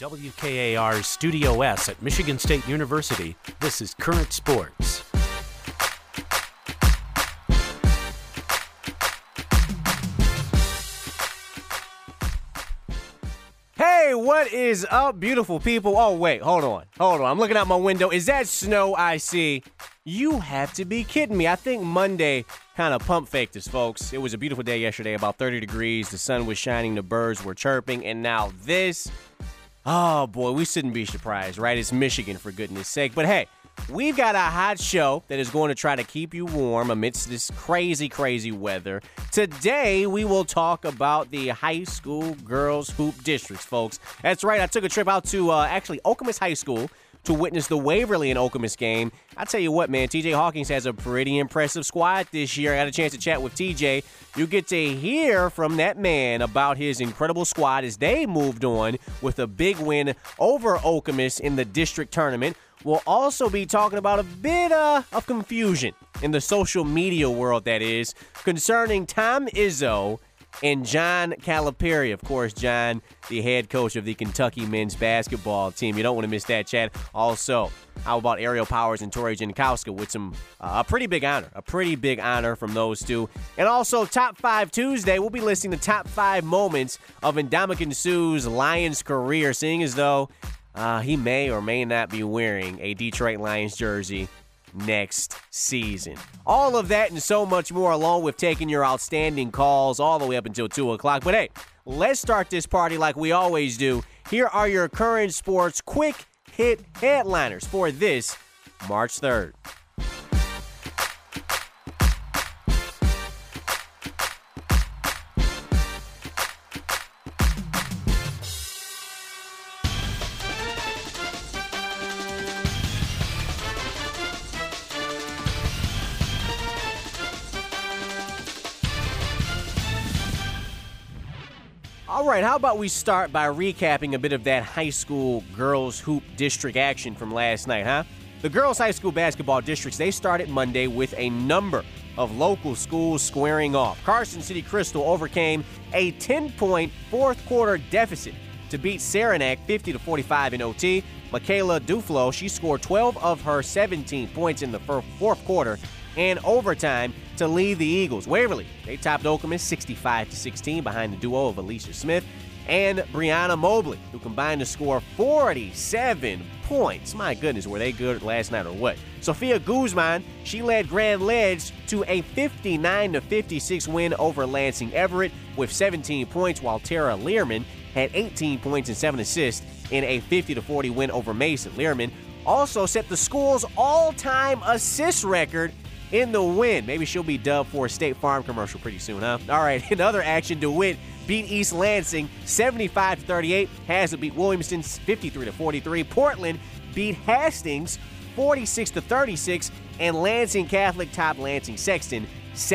WKAR's Studio S at Michigan State University, this is Current Sports. Hey, what is up, beautiful people? Oh, wait, hold on. I'm looking out my window. Is that snow I see? You have to be kidding me. I think Monday kind of pump faked us, folks. It was a beautiful day yesterday, about 30 degrees. The sun was shining, the birds were chirping, and now this. Oh, boy, we shouldn't be surprised, right? It's Michigan, for goodness sake. But, hey, we've got a hot show that is going to try to keep you warm amidst this crazy, crazy weather. Today, we will talk about the high school girls hoop districts, folks. That's right. I took a trip out to, Okemos High School to witness the Waverly and Okemos game. I tell you what, man, TJ Hawkins has a pretty impressive squad this year. I got a chance to chat with TJ. You get to hear from that man about his incredible squad as they moved on with a big win over Okemos in the district tournament. We'll also be talking about a bit of confusion in the social media world, that is, concerning Tom Izzo and John Calipari. Of course, John, the head coach of the Kentucky men's basketball team. You don't want to miss that, Chad. Also, how about Aerial Powers and Tori Jankowska with some a pretty big honor from those two. And also, Top 5 Tuesday, we'll be listing the top 5 moments of Ndamukong Suh's Lions career, seeing as though he may or may not be wearing a Detroit Lions jersey next season. All of that and so much more, along with taking your outstanding calls all the way up until 2 o'clock. But hey, let's start this party like we always do. Here are your current sports quick hit headliners for this March 3rd. All right, how about we start by recapping a bit of that high school girls hoop district action from last night, huh? The girls high school basketball districts, they started Monday with a number of local schools squaring off. Carson City Crystal overcame a 10-point fourth quarter deficit to beat Saranac 50-45 in OT. Michaela Duflo, she scored 12 of her 17 points in the fourth quarter and overtime to lead the Eagles. Waverly, they topped Okemos 65-16 behind the duo of Alicia Smith and Brianna Mobley, who combined to score 47 points. My goodness, were they good last night or what? Sophia Guzman, she led Grand Ledge to a 59-56 win over Lansing Everett with 17 points, while Tara Learman had 18 points and 7 assists in a 50-40 win over Mason. Learman also set the school's all-time assist record in the win. Maybe she'll be dubbed for a State Farm commercial pretty soon, huh? All right, in other action, DeWitt beat East Lansing 75-38. Haslett beat Williamston 53-43. Portland beat Hastings 46-36. And Lansing Catholic topped Lansing Sexton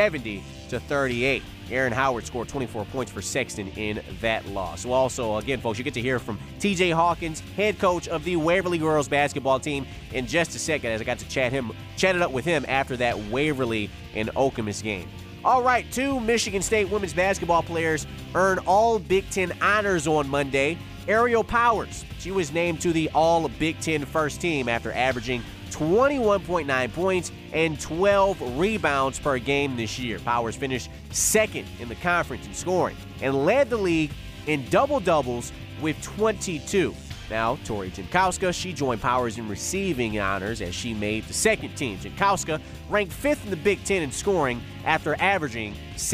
70-38. Aaron Howard scored 24 points for Sexton in that loss. So also, again, folks, you get to hear from TJ Hawkins, head coach of the Waverly girls basketball team, in just a second, as I got to chat it up with him after that Waverly and Okemos game. All right, 2 Michigan State women's basketball players earned all Big Ten honors on Monday. Aerial Powers, she was named to the All Big Ten first team after averaging 21.9 points and 12 rebounds per game this year. Powers finished second in the conference in scoring and led the league in double-doubles with 22. Now, Tori Jankowska, she joined Powers in receiving honors as she made the second team. Jankowska ranked 5th in the Big Ten in scoring after averaging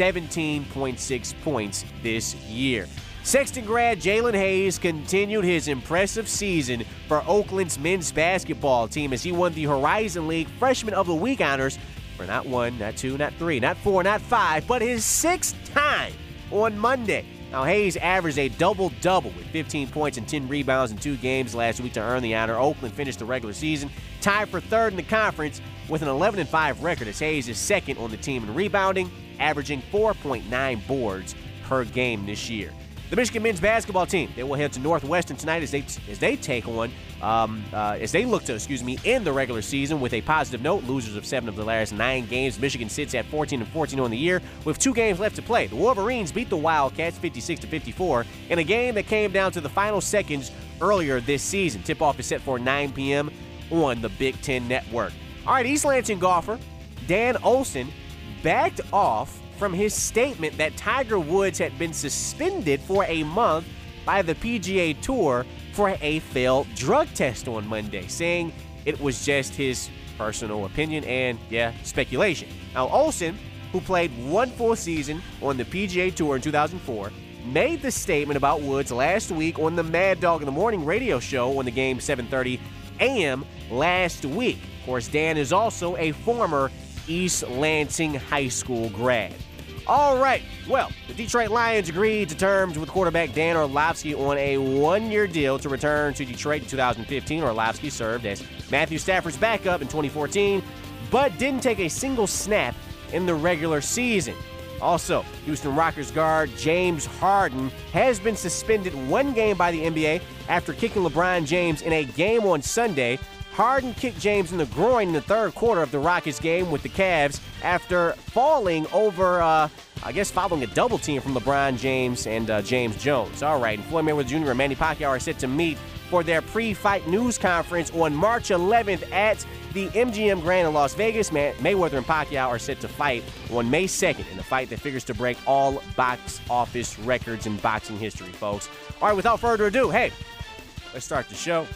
17.6 points this year. Sexton grad Jalen Hayes continued his impressive season for Oakland's men's basketball team as he won the Horizon League Freshman of the Week honors for not 1, not 2, not 3, not 4, not 5, but his 6th time on Monday. Now, Hayes averaged a double-double with 15 points and 10 rebounds in 2 games last week to earn the honor. Oakland finished the regular season tied for 3rd in the conference with an 11-5 record as Hayes is 2nd on the team in rebounding, averaging 4.9 boards per game this year. The Michigan men's basketball team, they will head to Northwestern tonight as they take on, as they look to, end the regular season with a positive note. Losers of 7 of the last 9 games. Michigan sits at 14-14 on the year with 2 games left to play. The Wolverines beat the Wildcats 56-54 in a game that came down to the final seconds earlier this season. Tip-off is set for 9 p.m. on the Big Ten Network. All right, East Lansing golfer Dan Olson backed off from his statement that Tiger Woods had been suspended for a month by the PGA Tour for a failed drug test on Monday, saying it was just his personal opinion and, speculation. Now, Olson, who played one full season on the PGA Tour in 2004, made the statement about Woods last week on the Mad Dog in the Morning radio show on the game 7:30 a.m. last week. Of course, Dan is also a former East Lansing High School grad. All right, well, the Detroit Lions agreed to terms with quarterback Dan Orlovsky on a one-year deal to return to Detroit in 2015. Orlovsky served as Matthew Stafford's backup in 2014, but didn't take a single snap in the regular season. Also, Houston Rockets guard James Harden has been suspended one game by the NBA after kicking LeBron James in a game on Sunday. Harden kicked James in the groin in the third quarter of the Rockets game with the Cavs after falling over, following a double team from LeBron James and James Jones. All right, and Floyd Mayweather Jr. and Manny Pacquiao are set to meet for their pre-fight news conference on March 11th at the MGM Grand in Las Vegas. Mayweather and Pacquiao are set to fight on May 2nd in a fight that figures to break all box office records in boxing history, folks. All right, without further ado, hey, let's start the show.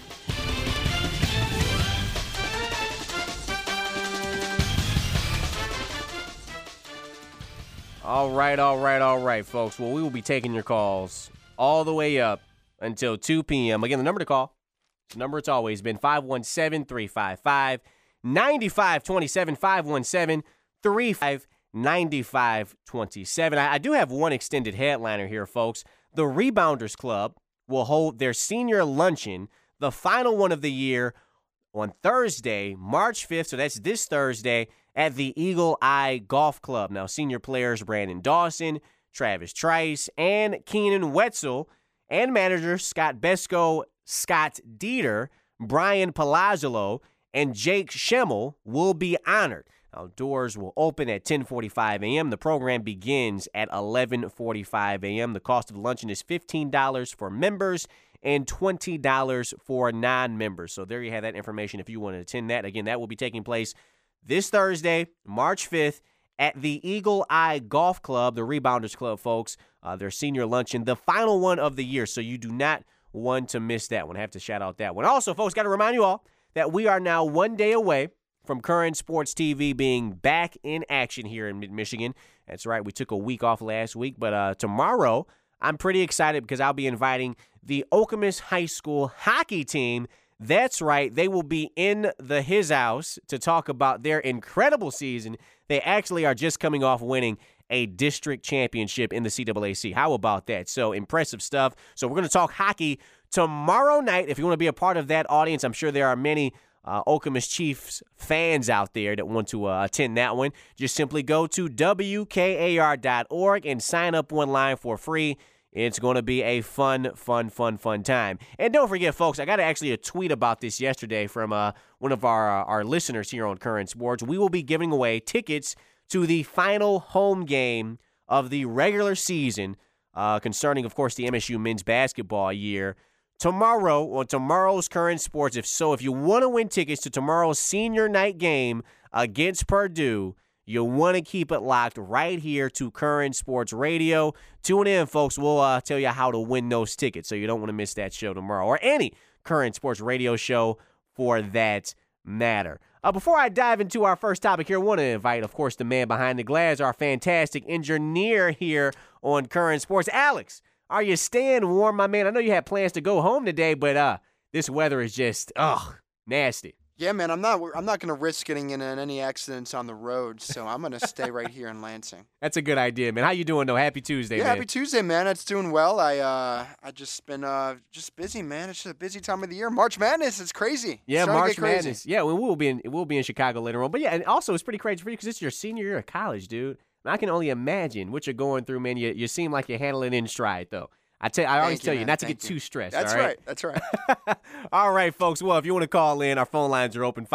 All right, folks. Well, we will be taking your calls all the way up until 2 p.m. Again, the number to call, the number it's always been, 517-355-9527, 517-355-9527. I do have one extended headliner here, folks. The Rebounders Club will hold their senior luncheon, the final one of the year, on Thursday, March 5th, so that's this Thursday, at the Eagle Eye Golf Club. Now, senior players Brandon Dawson, Travis Trice, and Keenan Wetzel, and managers Scott Besco, Scott Dieter, Brian Palazzolo, and Jake Schemmel will be honored. Now, doors will open at 10:45 a.m. The program begins at 11:45 a.m. The cost of the luncheon is $15 for members and $20 for non-members. So there you have that information if you want to attend that. Again, that will be taking place this Thursday, March 5th, at the Eagle Eye Golf Club, the Rebounders Club, folks. Their senior luncheon, the final one of the year, so you do not want to miss that one. I have to shout out that one. Also, folks, got to remind you all that we are now one day away from Current Sports TV being back in action here in Mid-Michigan. That's right, we took a week off last week, but tomorrow I'm pretty excited because I'll be inviting the Okemos High School hockey team. That's right, they will be in his house to talk about their incredible season. They actually are just coming off winning a district championship in the CAAC. How about that? So impressive stuff. So we're going to talk hockey tomorrow night. If you want to be a part of that audience, I'm sure there are many Okemos Chiefs fans out there that want to attend that one. Just simply go to WKAR.org and sign up online for free. It's going to be a fun time. And don't forget, folks, I got actually a tweet about this yesterday from one of our listeners here on Current Sports. We will be giving away tickets to the final home game of the regular season concerning, of course, the MSU men's basketball year. Tomorrow, on tomorrow's Current Sports, if you want to win tickets to tomorrow's senior night game against Purdue, you'll want to keep it locked right here to Current Sports Radio. Tune in, folks. We'll tell you how to win those tickets, so you don't want to miss that show tomorrow, or any Current Sports Radio show for that matter. Before I dive into our first topic here, I want to invite, of course, the man behind the glass, our fantastic engineer here on Current Sports. Alex, are you staying warm, my man? I know you had plans to go home today, but this weather is just, nasty. Yeah, man, I'm not going to risk getting in any accidents on the road, so I'm going to stay right here in Lansing. That's a good idea, man. How you doing, though? Happy Tuesday, man. Happy Tuesday, man. It's doing well. I just been just busy, man. It's just a busy time of the year. March Madness is crazy. Yeah, March Madness. Yeah, we'll be in Chicago later on. But yeah, and also it's pretty crazy for you because it's your senior year of college, dude. And I can only imagine what you're going through, man. You seem like you're handling it in stride, though. I always tell you not to get too stressed. That's all right. That's right. All right, folks. Well, if you want to call in, our phone lines are open,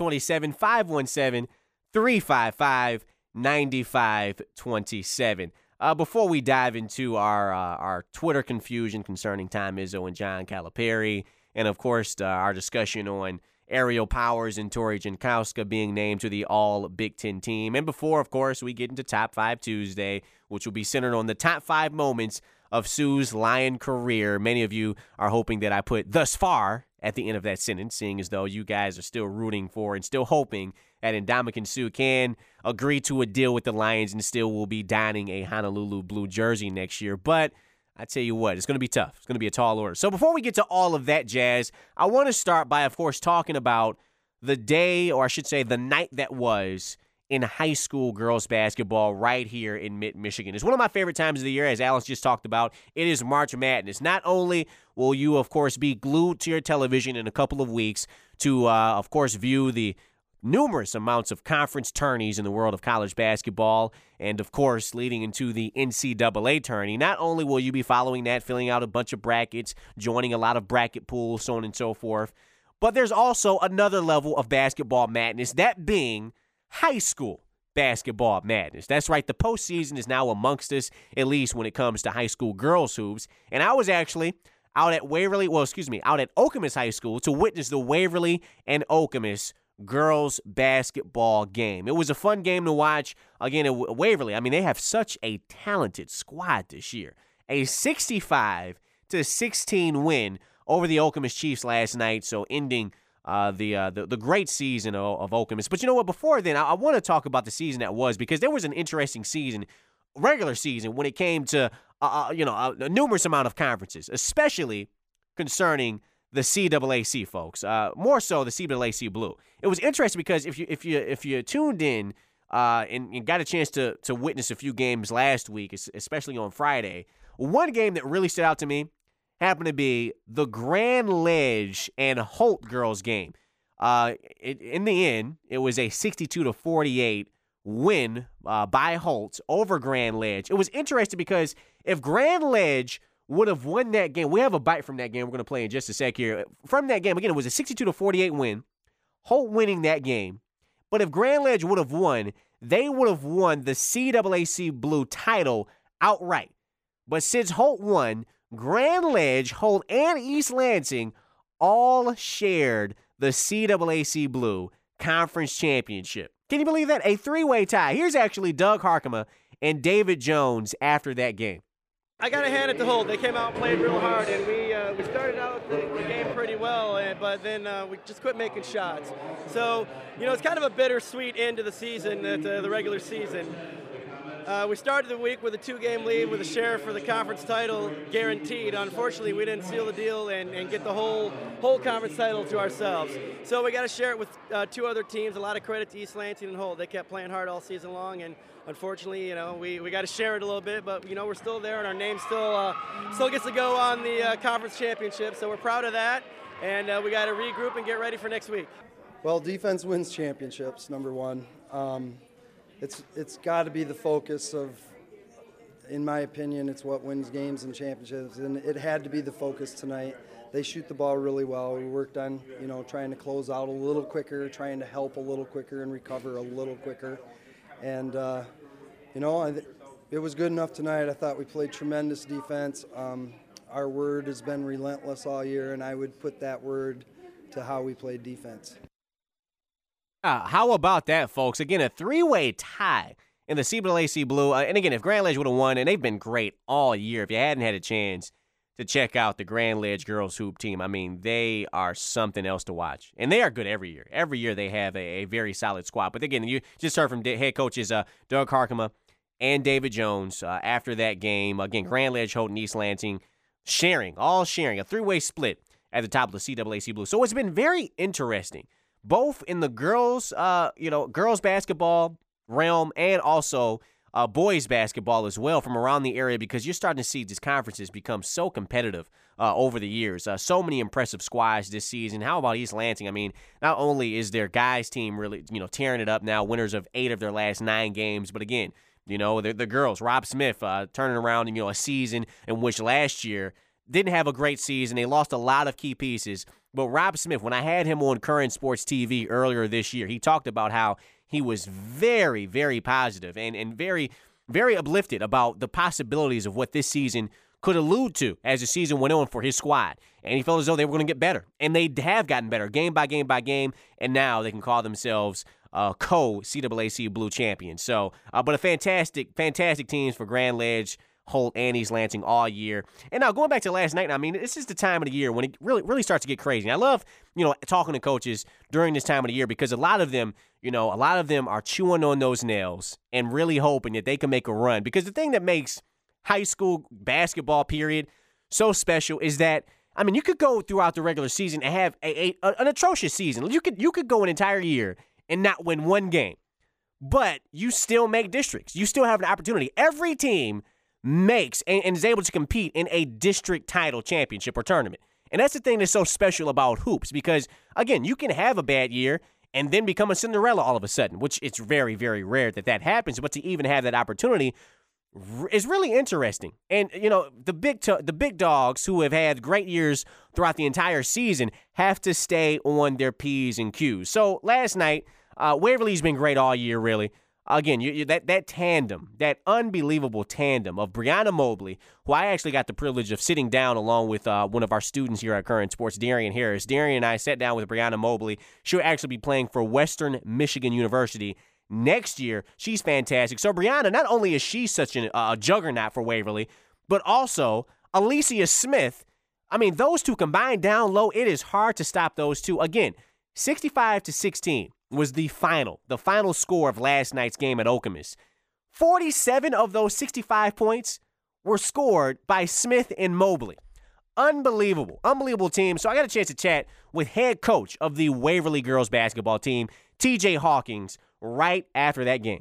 517-355-9527, 517-355-9527. before we dive into our Twitter confusion concerning Tom Izzo and John Calipari, and of course our discussion on Ariel Powers and Tori Jankowska being named to the All Big Ten team. And before, of course, we get into Top 5 Tuesday, which will be centered on the top 5 moments of Sue's Lion career. Many of you are hoping that I put thus far at the end of that sentence, seeing as though you guys are still rooting for and still hoping that Ndamukong Suh can agree to a deal with the Lions and still will be donning a Honolulu blue jersey next year. But I tell you what, it's going to be tough. It's going to be a tall order. So before we get to all of that jazz, I want to start by, of course, talking about the day, or I should say the night that was in high school girls basketball right here in Mid-Michigan. It's one of my favorite times of the year, as Alex just talked about. It is March Madness. Not only will you, of course, be glued to your television in a couple of weeks to, of course, view the numerous amounts of conference tourneys in the world of college basketball, and of course leading into the NCAA tourney. Not only will you be following that, filling out a bunch of brackets, joining a lot of bracket pools, so on and so forth, but there's also another level of basketball madness, that being high school basketball madness. That's right, the postseason is now amongst us, at least when it comes to high school girls hoops, and I was actually out at Okemos High School to witness the Waverly and Okemos girls basketball game. It was a fun game to watch. Again, at Waverly, I mean, they have such a talented squad this year. A 65-16 win over the Okemos Chiefs last night, so ending the great season of Okemos. But you know what? Before then, I want to talk about the season that was, because there was an interesting season, regular season, when it came to a numerous amount of conferences, especially concerning the CAAC folks, more so the CAAC Blue. It was interesting because if you tuned in and got a chance to witness a few games last week, especially on Friday, one game that really stood out to me happened to be the Grand Ledge and Holt girls game. In the end, it was a 62-48 win by Holt over Grand Ledge. It was interesting because if Grand Ledge would have won that game, we have a bite from that game we're going to play in just a sec here. From that game, again, it was a 62-48 win, Holt winning that game. But if Grand Ledge would have won, they would have won the CAAC Blue title outright. But since Holt won, Grand Ledge, Holt, and East Lansing all shared the CAAC Blue Conference Championship. Can you believe that? A three-way tie. Here's actually Doug Harkema and David Jones after that game. I got to hand it to Holt. They came out and played real hard, and we started out the game pretty well, but then we just quit making shots. So, it's kind of a bittersweet end to the season, the regular season. We started the week with a 2-game lead with a share for the conference title guaranteed. Unfortunately, we didn't seal the deal and get the whole conference title to ourselves. So we got to share it with 2 other teams. A lot of credit to East Lansing and Holt. They kept playing hard all season long, and unfortunately, we got to share it a little bit. But we're still there, and our name still gets to go on the conference championship. So we're proud of that, and we got to regroup and get ready for next week. Well, defense wins championships, number one. It's got to be the focus of, in my opinion, it's what wins games and championships, and it had to be the focus tonight. They shoot the ball really well. We worked on, trying to close out a little quicker, trying to help a little quicker and recover a little quicker. And, it was good enough tonight. I thought we played tremendous defense. Our word has been relentless all year, and I would put that word to how we played defense. How about that, folks? Again, a three-way tie in the CAAC Blue. And again, if Grand Ledge would have won, and they've been great all year, if you hadn't had a chance to check out the Grand Ledge girls hoop team, I mean, they are something else to watch. And they are good every year. Every year they have a very solid squad. But again, you just heard from head coaches Doug Harkema and David Jones after that game. Again, Grand Ledge, Holt, and East Lansing sharing a three-way split at the top of the CAAC Blue. So it's been very interesting, both in the girls basketball realm and also boys basketball as well from around the area, because you're starting to see these conferences become so competitive over the years. So many impressive squads this season. How about East Lansing? I mean, not only is their guys team really, tearing it up now, winners of 8 of their last 9 games, but again, the girls, Rob Smith, turning around a season in which last year didn't have a great season. They lost a lot of key pieces. But Rob Smith, when I had him on Current Sports TV earlier this year, he talked about how he was very, very positive and very very uplifted about the possibilities of what this season could allude to as the season went on for his squad. And he felt as though they were going to get better. And they have gotten better game by game by game. And now they can call themselves co-CAAC Blue champions. So, but a fantastic teams for Grand Ledge, Holt, and East Lansing all year. And now going back to last night, I mean, this is the time of the year when it really starts to get crazy. And I love, talking to coaches during this time of the year because a lot of them are chewing on those nails and really hoping that they can make a run. Because the thing that makes high school basketball period so special is that, I mean, you could go throughout the regular season and have an atrocious season. You could go an entire year and not win one game, but you still make districts. You still have an opportunity. Every team makes and is able to compete in a district title championship or tournament. And that's the thing that's so special about hoops because, again, you can have a bad year and then become a Cinderella all of a sudden, which it's very, very rare that happens. But to even have that opportunity is really interesting. And, the big dogs who have had great years throughout the entire season have to stay on their P's and Q's. So last night, Waverly's been great all year, really. Again, that tandem, that unbelievable tandem of Brianna Mobley, who I actually got the privilege of sitting down along with one of our students here at Current Sports, Darian Harris. Darian and I sat down with Brianna Mobley. She'll actually be playing for Western Michigan University next year. She's fantastic. So Brianna, not only is she such a juggernaut for Waverly, but also Alicia Smith. I mean, those two combined down low, it is hard to stop those two. Again, 65-16 was the final score of last night's game at Okemos. 47 of those 65 points were scored by Smith and Mobley. Unbelievable team. So I got a chance to chat with head coach of the Waverly girls basketball team, TJ Hawkins, right after that game.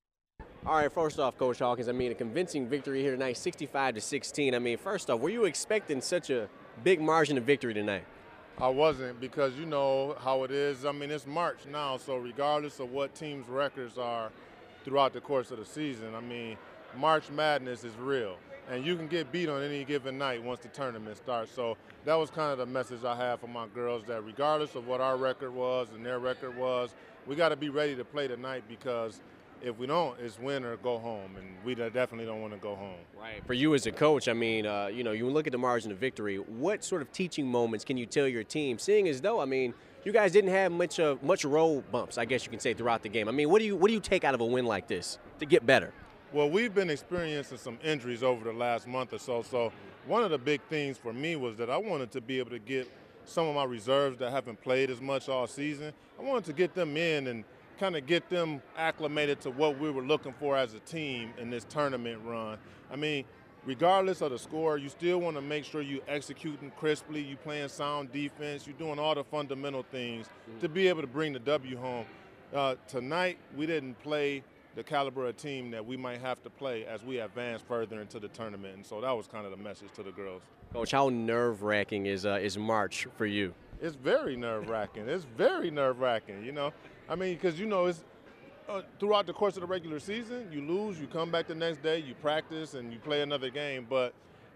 All right, first off, Coach Hawkins, I mean, a convincing victory here tonight, 65-16. I mean, first off, were you expecting such a big margin of victory tonight? I wasn't because you know how it is. I mean, it's March now, so regardless of what teams' records are throughout the course of the season, I mean, March Madness is real. And you can get beat on any given night once the tournament starts. So that was kind of the message I have for my girls, that regardless of what our record was and their record was, we got to be ready to play tonight because if we don't, it's win or go home, and we definitely don't want to go home. Right. For you as a coach, I mean, you look at the margin of victory. What sort of teaching moments can you tell your team, seeing as though, I mean, you guys didn't have much road bumps, I guess you can say, throughout the game. I mean, what do you take out of a win like this to get better? Well, we've been experiencing some injuries over the last month or so. So one of the big things for me was that I wanted to be able to get some of my reserves that haven't played as much all season. I wanted to get them in and kind of get them acclimated to what we were looking for as a team in this tournament run. I mean, regardless of the score, you still want to make sure you executing crisply, you playing sound defense, you're doing all the fundamental things to be able to bring the W home. Tonight, we didn't play the caliber of team that we might have to play as we advance further into the tournament, and so that was kind of the message to the girls. Coach, how nerve-wracking is March for you? It's very nerve-wracking. It's very nerve-wracking, I mean, because, it's throughout the course of the regular season, you lose, you come back the next day, you practice, and you play another game. But,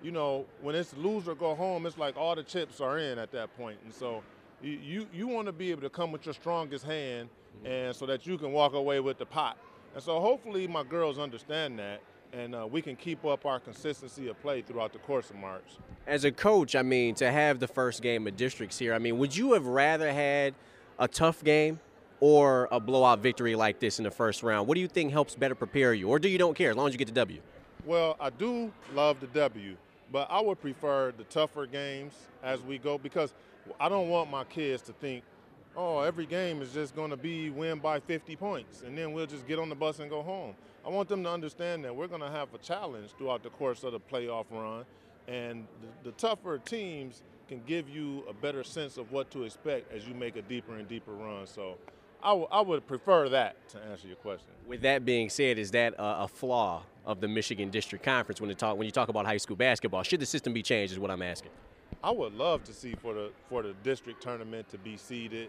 when it's lose or go home, it's like all the chips are in at that point. And so you want to be able to come with your strongest hand and so that you can walk away with the pot. And so hopefully my girls understand that, and we can keep up our consistency of play throughout the course of March. As a coach, I mean, to have the first game of districts here, I mean, would you have rather had a tough game or a blowout victory like this in the first round? What do you think helps better prepare you? Or do you don't care as long as you get the W? Well, I do love the W, but I would prefer the tougher games as we go because I don't want my kids to think, oh, every game is just going to be win by 50 points, and then we'll just get on the bus and go home. I want them to understand that we're going to have a challenge throughout the course of the playoff run, and the tougher teams can give you a better sense of what to expect as you make a deeper and deeper run. So I would prefer that, to answer your question. With that being said, is that a flaw of the Michigan District Conference when you talk about high school basketball? Should the system be changed is what I'm asking. I would love to see for the district tournament to be seeded.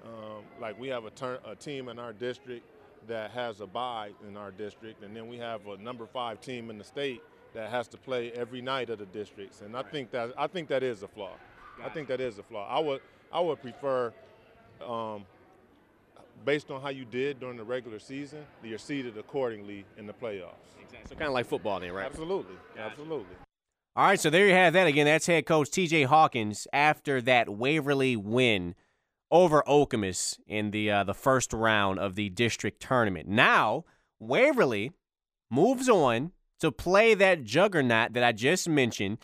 Like we have a team in our district that has a bye in our district, and then we have a number 5 team in the state that has to play every night of the districts. And I think that is a flaw. I think that is a flaw. I would prefer based on how you did during the regular season, you're seeded accordingly in the playoffs. Exactly. So kind of like football then, right? Absolutely. Absolutely. All right, so there you have that. Again, that's head coach T.J. Hawkins after that Waverly win over Okemos in the first round of the district tournament. Now, Waverly moves on to play that juggernaut that I just mentioned,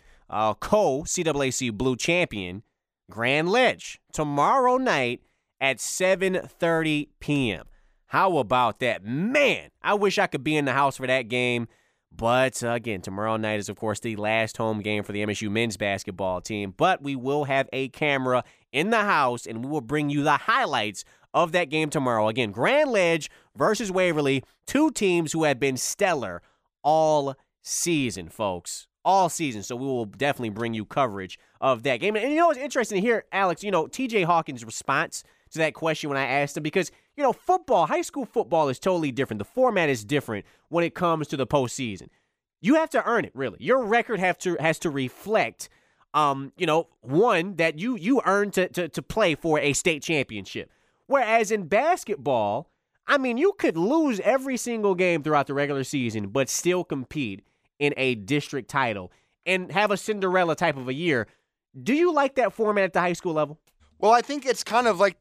co-CAAC Blue champion, Grand Ledge, tomorrow night at 7:30 p.m. How about that? Man, I wish I could be in the house for that game. But, again, tomorrow night is, of course, the last home game for the MSU men's basketball team. But we will have a camera in the house, and we will bring you the highlights of that game tomorrow. Again, Grand Ledge versus Waverly, two teams who have been stellar all season, folks. All season. So we will definitely bring you coverage of that game. And you know what's interesting to hear, Alex, T.J. Hawkins' response to that question when I asked him, because, football, high school football is totally different. The format is different when it comes to the postseason. You have to earn it, really. Your record has to reflect, one, that you earned to play for a state championship. Whereas in basketball, you could lose every single game throughout the regular season, but still compete in a district title and have a Cinderella type of a year. Do you like that format at the high school level? Well, I think it's kind of like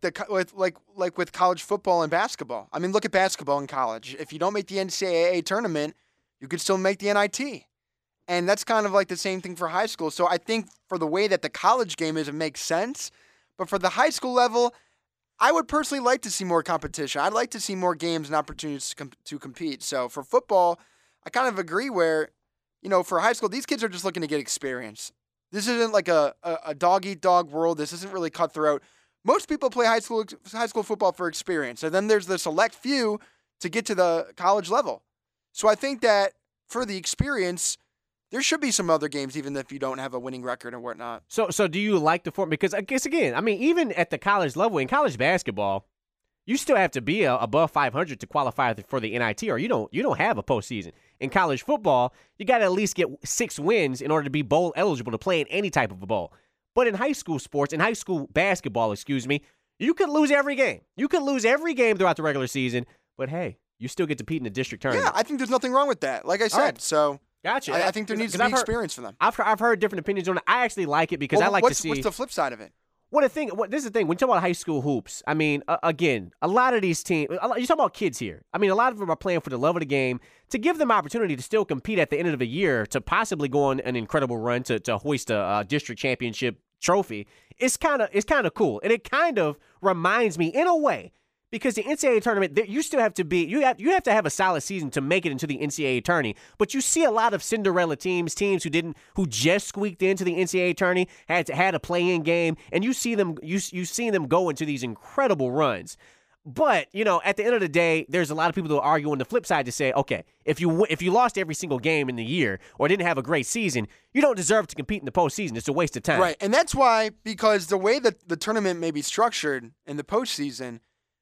with college football and basketball. Look at basketball in college. If you don't make the NCAA tournament, you could still make the NIT. And that's kind of like the same thing for high school. So I think for the way that the college game is, it makes sense. But for the high school level, I would personally like to see more competition. I'd like to see more games and opportunities to compete. So for football, I kind of agree where, for high school, these kids are just looking to get experience. This isn't like a dog-eat-dog world. This isn't really cutthroat. Most people play high school football for experience, and then there's the select few to get to the college level. So I think that for the experience, there should be some other games, even if you don't have a winning record or whatnot. So do you like the format? Because I guess, again, even at the college level, in college basketball, you still have to be above 500 to qualify for the NIT, or you don't have a postseason. In college football, you got to at least get 6 wins in order to be bowl eligible to play in any type of a bowl. But in high school sports, in high school basketball, you could lose every game. You could lose every game throughout the regular season, but hey, you still get to compete in the district tournament. Yeah, I think there's nothing wrong with that. Like I said, right. So gotcha. I think there needs to be experience for them. I've heard different opinions on it. I actually like it because I like to see. What's the flip side of it? This is the thing. When you talk about high school hoops, again, a lot of these teams, you're talking about kids here. A lot of them are playing for the love of the game to give them opportunity to still compete at the end of the year to possibly go on an incredible run to hoist a district championship trophy. It's kind of cool. And it kind of reminds me, in a way, because the NCAA tournament, you still have to you have to have a solid season to make it into the NCAA tourney. But you see a lot of Cinderella teams who just squeaked into the NCAA tourney, had a play-in game, and you see them go into these incredible runs. But, at the end of the day, there's a lot of people that will argue on the flip side to say, okay, if you lost every single game in the year or didn't have a great season, you don't deserve to compete in the postseason. It's a waste of time. Right, and that's why, because the way that the tournament may be structured in the postseason,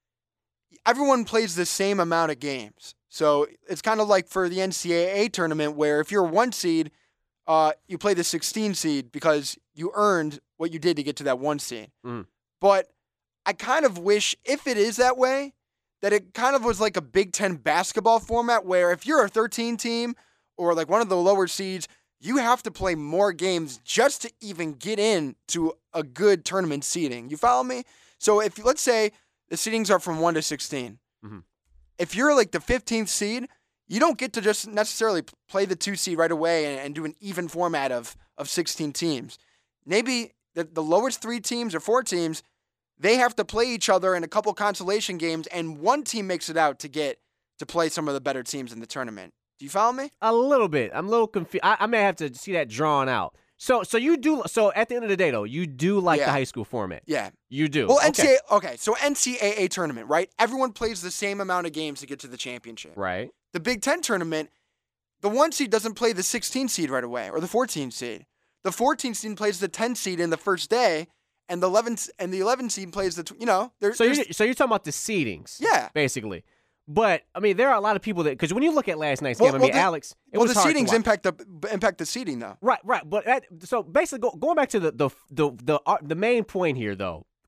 everyone plays the same amount of games. So it's kind of like for the NCAA tournament where if you're a 1 seed, you play the 16 seed because you earned what you did to get to that 1 seed. Mm. But I kind of wish, if it is that way, that it kind of was like a Big Ten basketball format where if you're a 13 team or like one of the lower seeds, you have to play more games just to even get into a good tournament seeding. You follow me? So if, let's say, the seedings are from 1 to 16. Mm-hmm. If you're like the 15th seed, you don't get to just necessarily play the 2 seed right away and do an even format of 16 teams. Maybe the lowest 3 teams or 4 teams, they have to play each other in a couple consolation games, and one team makes it out to get to play some of the better teams in the tournament. Do you follow me? A little bit. I'm a little confused. I may have to see that drawn out. So you do. So at the end of the day, though, you do like the high school format. Yeah, you do. Well, so NCAA tournament, right? Everyone plays the same amount of games to get to the championship. Right. The Big Ten tournament, the 1 seed doesn't play the 16 seed right away or the 14 seed. The 14 seed plays the 10 seed in the first day, and the 11 seed plays the So you're talking about the seedings. Yeah, basically. But there are a lot of people that, because when you look at last night's game, Alex, it was the hard seedings to impact the seeding though. Right. But so basically, going back to the main point here, though,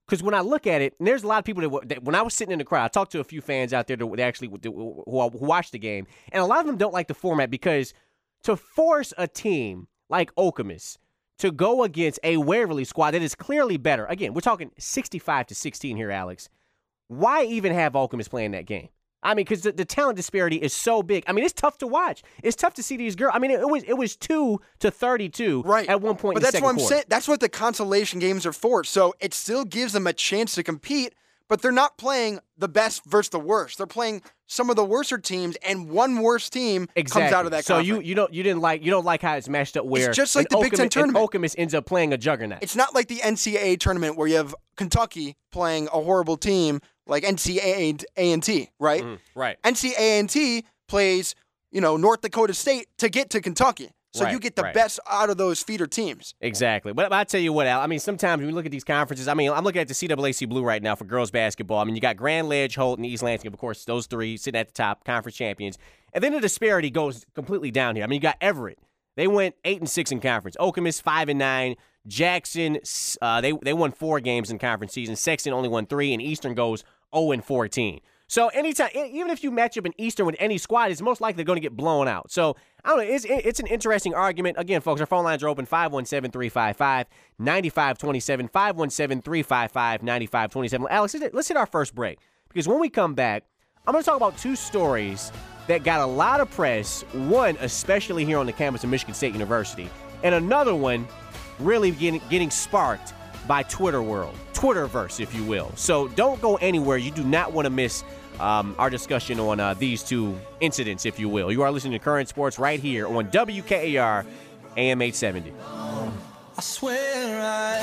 Because when I look at it, and there's a lot of people that when I was sitting in the crowd, I talked to a few fans out there who watched the game, and a lot of them don't like the format because to force a team like Okemos to go against a Waverly squad that is clearly better. Again, we're talking 65-16 here, Alex. Why even have Okemos playing that game? I mean, because the talent disparity is so big. I mean, it's tough to watch. It's tough to see these girls. I mean, it was 2-32 right. at one point. But that's what I'm saying. That's what the consolation games are for. So it still gives them a chance to compete. But they're not playing the best versus the worst. They're playing some of the worser teams, and one worse team comes out of that. So conference. you don't like how it's matched up where it's just like the Big Ten tournament. Okemos ends up playing a juggernaut. It's not like the NCAA tournament where you have Kentucky playing a horrible team like NCAA A&T, right? Right. NCAA A&T plays, North Dakota State to get to Kentucky. So you get the best out of those feeder teams. Exactly. But I tell you what, Al, I mean, sometimes when you look at these conferences, I mean, I'm looking at the CAAC Blue right now for girls basketball. I mean, you got Grand Ledge, Holt, and East Lansing, of course, those three sitting at the top, conference champions. And then the disparity goes completely down here. I mean, you got Everett. They went 8-6 in conference. Okemos 5-9. Jackson, they won 4 games in conference season. Sexton only won 3, and Eastern goes 0-14. So anytime, even if you match up an Eastern with any squad, it's most likely going to get blown out. So I don't know. It's an interesting argument. Again, folks, our phone lines are open 517-355-9527, 517-355-9527. Alex, let's hit our first break because when we come back, I'm going to talk about 2 stories that got a lot of press. One, especially here on the campus of Michigan State University, and another one really getting sparked by Twitter world, Twitterverse, if you will. So don't go anywhere. You do not want to miss our discussion on these 2 incidents, if you will. You are listening to Current Sports right here on WKAR AM 870. I swear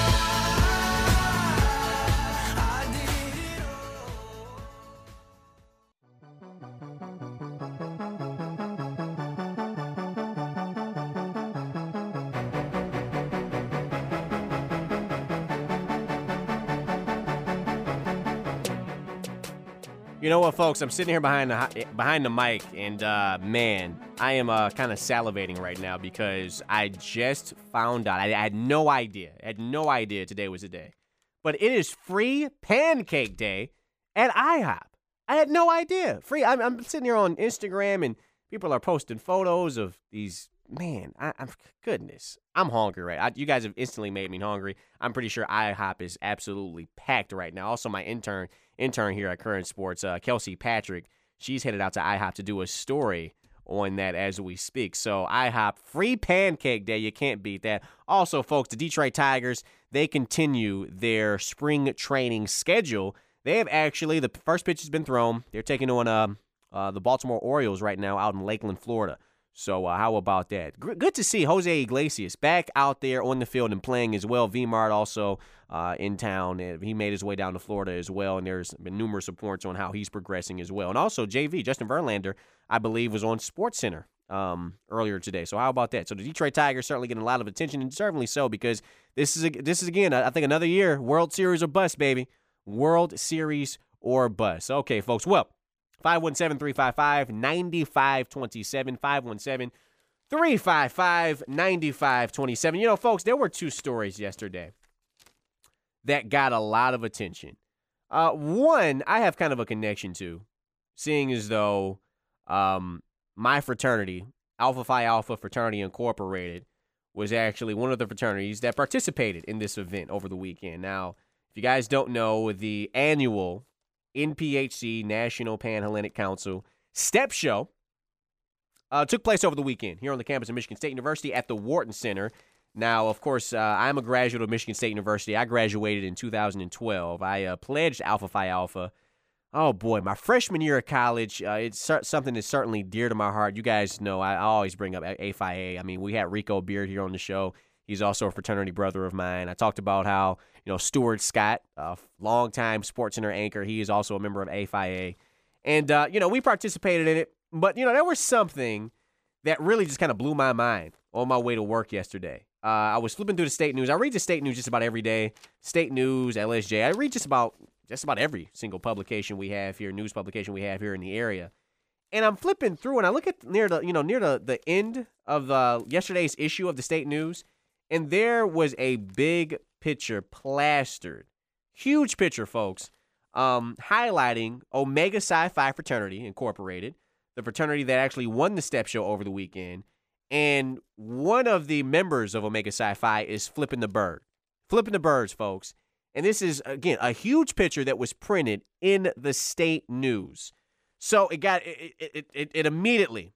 You know what, folks? I'm sitting here behind the mic, and man, I am kind of salivating right now because I just found out. I had no idea. Today was the day, but it is Free Pancake Day at IHOP. I had no idea. Free. I'm sitting here on Instagram, and people are posting photos of these. Man, goodness, I'm hungry, right? You guys have instantly made me hungry. I'm pretty sure IHOP is absolutely packed right now. Also, my intern here at Current Sports, Kelsey Patrick, she's headed out to IHOP to do a story on that as we speak. So IHOP, Free Pancake Day, you can't beat that. Also, folks, the Detroit Tigers, they continue their spring training schedule. They have actually, the first pitch has been thrown. They're taking on the Baltimore Orioles right now out in Lakeland, Florida. So how about that? Good to see Jose Iglesias back out there on the field and playing as well. V-Mart also in town. He made his way down to Florida as well, and there's been numerous reports on how he's progressing as well. And also JV, Justin Verlander, I believe, was on SportsCenter earlier today. So how about that? So the Detroit Tigers certainly getting a lot of attention, and certainly so because this is again, I think, another year, World Series or bust, baby. World Series or bust. Okay, folks, well, 517-355-9527, 517-355-9527. You know, folks, there were 2 stories yesterday that got a lot of attention. One, I have kind of a connection to, seeing as though my fraternity, Alpha Phi Alpha Fraternity Incorporated, was actually one of the fraternities that participated in this event over the weekend. Now, if you guys don't know, the annual NPHC, National Panhellenic Council STEP show took place over the weekend here on the campus of Michigan State University at the Wharton Center. Now, of course, I'm a graduate of Michigan State University. I graduated in 2012. I pledged Alpha Phi Alpha. Oh, boy, my freshman year of college. It's something that's certainly dear to my heart. You guys know I always bring up A Phi A. I mean, we had Rico Beard here on the show. He's also a fraternity brother of mine. I talked about how, Stuart Scott, a longtime SportsCenter anchor, he is also a member of A Phi A. And, we participated in it. But, there was something that really just kind of blew my mind on my way to work yesterday. I was flipping through the state news. I read the state news just about every day. State news, LSJ. I read just about every single publication we have here, news publication we have here in the area. And I'm flipping through, and I look at near the end of yesterday's issue of the state news, and there was a big picture plastered huge picture, folks, highlighting Omega Psi Phi Fraternity Incorporated, the fraternity that actually won the step show over the weekend. And one of the members of Omega Psi Phi is Flipping the Bird. Flipping the Birds, folks. And this is, again, a huge picture that was printed in the State News. So it immediately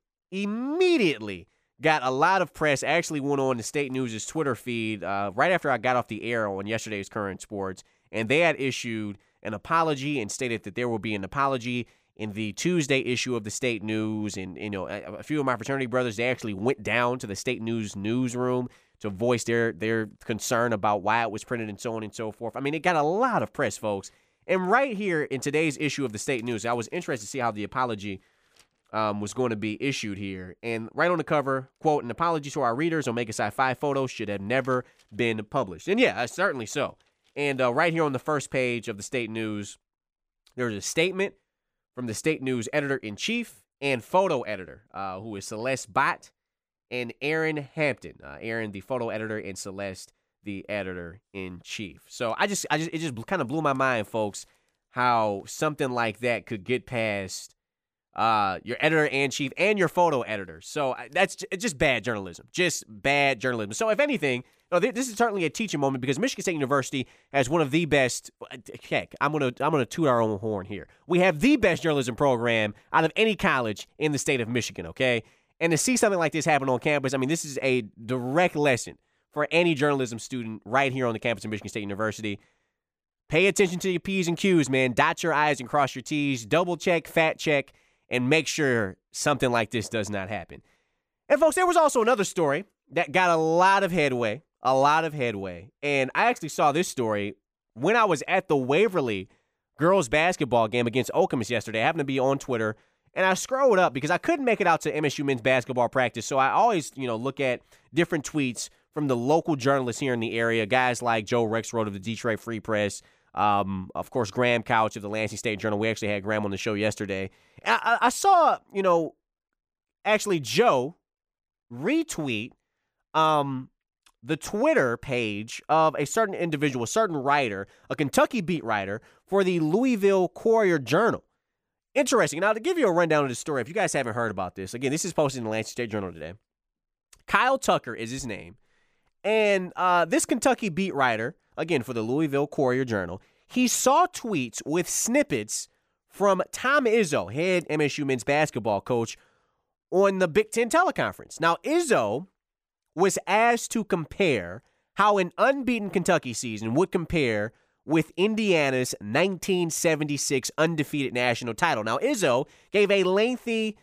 got a lot of press. Actually went on the State News' Twitter feed right after I got off the air on yesterday's Current Sports. And they had issued an apology and stated that there will be an apology in the Tuesday issue of the State News. And, you know, a few of my fraternity brothers, they actually went down to the State News newsroom to voice their concern about why it was printed and so on and so forth. I mean, it got a lot of press, folks. And right here in today's issue of the State News, I was interested to see how the apology was going to be issued here. And right on the cover, quote, "An apology to our readers. Omega Psi Phi photos should have never been published." And yeah, certainly so. And right here on the first page of the State News, there's a statement from the State News editor-in-chief and photo editor, who is Celeste Bott and Aaron Hampton. Aaron, the photo editor, and Celeste, the editor-in-chief. So it just kind of blew my mind, folks, how something like that could get past your editor-in-chief and your photo editor. So it's just bad journalism. Just bad journalism. So if anything, this is certainly a teaching moment because Michigan State University has one of the best. Heck, I'm gonna toot our own horn here. We have the best journalism program out of any college in the state of Michigan. Okay, and to see something like this happen on campus, I mean, this is a direct lesson for any journalism student right here on the campus of Michigan State University. Pay attention to your P's and Q's, man. Dot your I's and cross your T's. Double check, fact check, and make sure something like this does not happen. And folks, there was also another story that got a lot of headway. And I actually saw this story when I was at the Waverly girls basketball game against Okemos yesterday. I happened to be on Twitter, and I scrolled up because I couldn't make it out to MSU men's basketball practice. So I always, look at different tweets from the local journalists here in the area, guys like Joe Rexroad of the Detroit Free Press, of course, Graham Couch of the Lansing State Journal. We actually had Graham on the show yesterday. I saw, actually Joe retweet the Twitter page of a certain individual, a certain writer, a Kentucky beat writer for the Louisville Courier Journal. Interesting. Now, to give you a rundown of the story, if you guys haven't heard about this, again, this is posted in the Lansing State Journal today. Kyle Tucker is his name. And this Kentucky beat writer, again, for the Louisville Courier Journal, he saw tweets with snippets from Tom Izzo, head MSU men's basketball coach, on the Big Ten teleconference. Now, Izzo was asked to compare how an unbeaten Kentucky season would compare with Indiana's 1976 undefeated national title. Now, Izzo gave a lengthy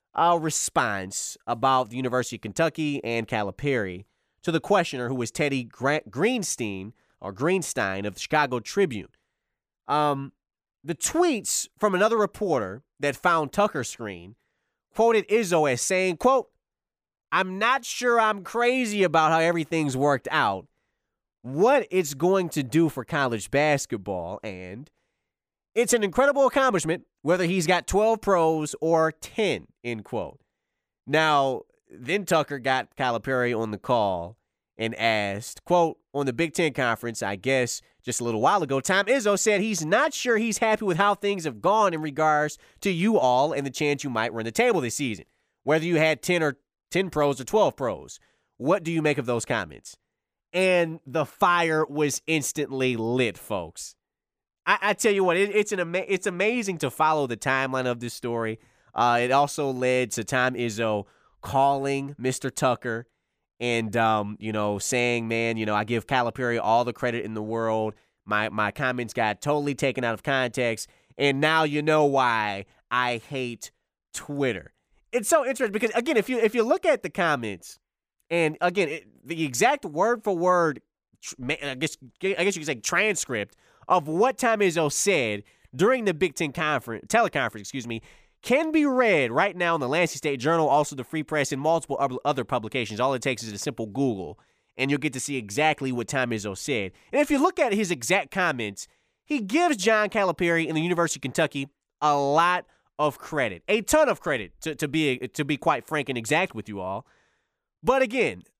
response about the University of Kentucky and Calipari to the questioner, who was Teddy Greenstein of the Chicago Tribune. The tweets from another reporter that found Tucker's screen quoted Izzo as saying, quote, "I'm not sure I'm crazy about how everything's worked out, what it's going to do for college basketball, and it's an incredible accomplishment whether he's got 12 pros or 10, end quote. Now, then Tucker got Calipari on the call and asked, quote, "On the Big Ten conference, I guess just a little while ago, Tom Izzo said he's not sure he's happy with how things have gone in regards to you all and the chance you might run the table this season, whether you had 10 pros or 12 pros. What do you make of those comments?" And the fire was instantly lit, folks. I tell you what, it's amazing to follow the timeline of this story. It also led to Tom Izzo calling Mr. Tucker and, saying, man, I give Calipari all the credit in the world. My comments got totally taken out of context. And now you know why I hate Twitter. It's so interesting because, again, if you look at the comments, and, again, the exact word-for-word, I guess you could say transcript of what Tom Izzo said during the Big Ten teleconference, can be read right now in the Lansing State Journal, also the Free Press, and multiple other publications. All it takes is a simple Google, and you'll get to see exactly what Tom Izzo said. And if you look at his exact comments, he gives John Calipari and the University of Kentucky a lot of credit, a ton of credit, to be quite frank and exact with you all. But again,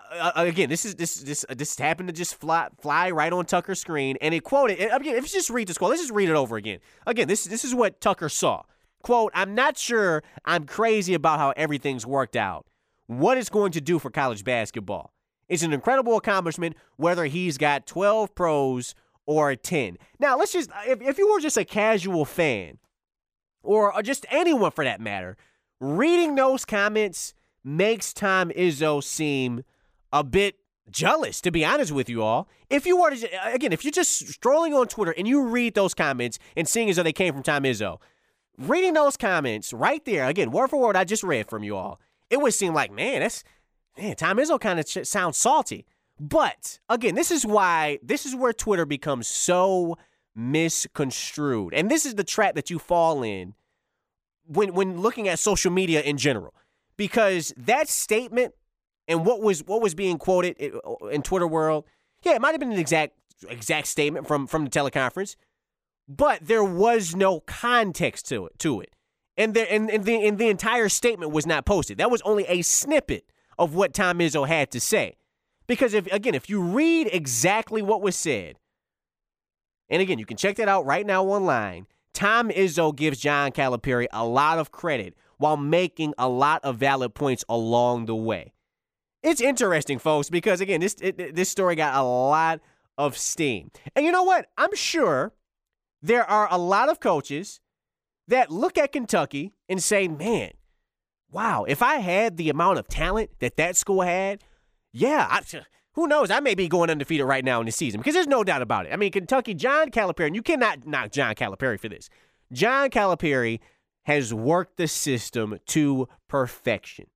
again, this happened to just fly right on Tucker's screen, and it quoted. Again, if you just read this quote, let's just read it over again. Again, this is what Tucker saw. Quote, "I'm not sure I'm crazy about how everything's worked out. What it's going to do for college basketball. It's an incredible accomplishment, whether he's got 12 pros or 10. Now, let's just, if you were just a casual fan, or just anyone for that matter, reading those comments makes Tom Izzo seem a bit jealous, to be honest with you all. If you were to, again, if you're just strolling on Twitter and you read those comments and seeing as though they came from Tom Izzo, reading those comments right there, again, word for word, I just read from you all, it would seem like, man, Tom Izzo kind of sounds salty. But, again, this is where Twitter becomes so misconstrued. And this is the trap that you fall in when looking at social media in general. Because that statement and what was being quoted in Twitter world, yeah, it might have been an exact statement from the teleconference, but there was no context to it. And the entire statement was not posted. That was only a snippet of what Tom Izzo had to say. Because if you read exactly what was said, and again, you can check that out right now online, Tom Izzo gives John Calipari a lot of credit while making a lot of valid points along the way. It's interesting, folks, because again, this story got a lot of steam. And you know what? I'm sure there are a lot of coaches that look at Kentucky and say, man, wow, if I had the amount of talent that school had, yeah, who knows? I may be going undefeated right now in the season because there's no doubt about it. I mean, Kentucky, John Calipari, and you cannot knock John Calipari for this. John Calipari has worked the system to perfection.